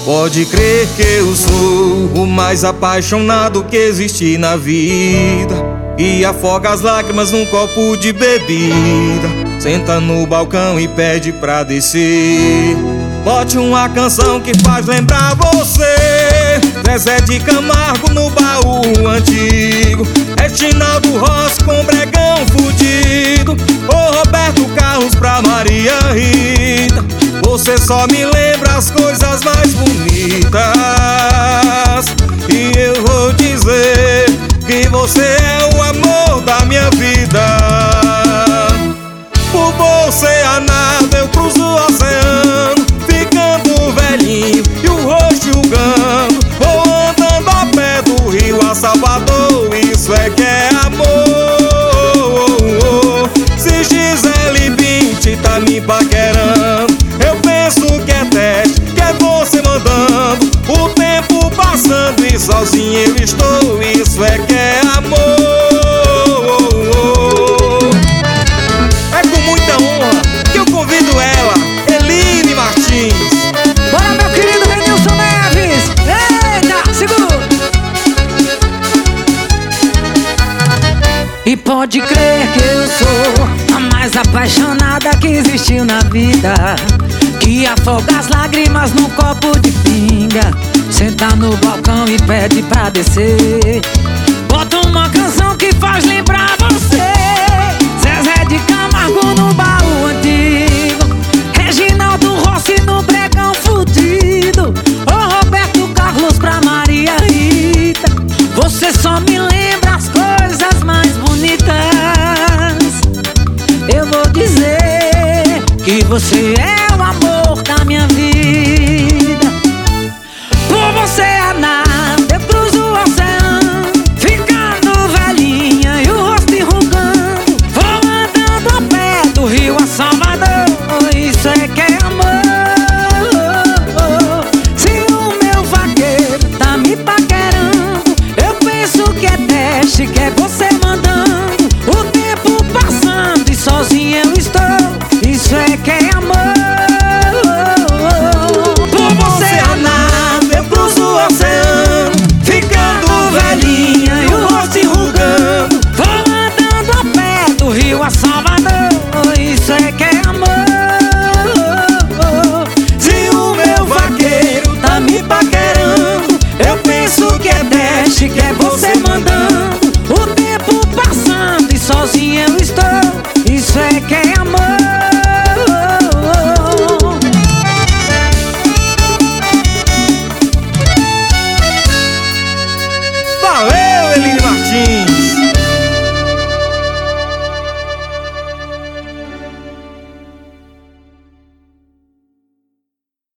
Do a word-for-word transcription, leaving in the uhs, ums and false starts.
Pode crer que eu sou o mais apaixonado que existe na vida, e afoga as lágrimas num copo de bebida. Senta no balcão e pede pra descer. Bote uma canção que faz lembrar você. Zezé de Camargo no baú antigo, Reginaldo Rossi com Bregão fudido, ô Roberto Carlos pra Maria Rita. Você só me lembra as coisas mais bonitas, e eu vou dizer que você é o amor da minha vida. Por você a nada eu cruzo o oceano, ficando velhinho e o rosto julgando. Vou andando a pé do Rio a Salvador, isso é que é amor. Se Gisele Bündchen tá me paquerando, eu penso que é teste, que é você mandando. O tempo passando e sozinho eu estou, isso é que é amor. É com muita honra que eu convido ela, Eline Martins. Bora, meu querido Renilson Neves! Eita, segura! E pode crer que eu sou a mais apaixonada que existiu na vida, que afoga as lágrimas num copo de pinga, senta no balcão e pede pra descer. Bota uma canção que faz lembrar você. Zezé de Camargo no baú antigo, Reginaldo Rossi no Bregão fudido, ô Roberto Carlos pra Maria Rita. Você só me lembra as coisas mais bonitas. Eu vou dizer que você é o amor da minha vida.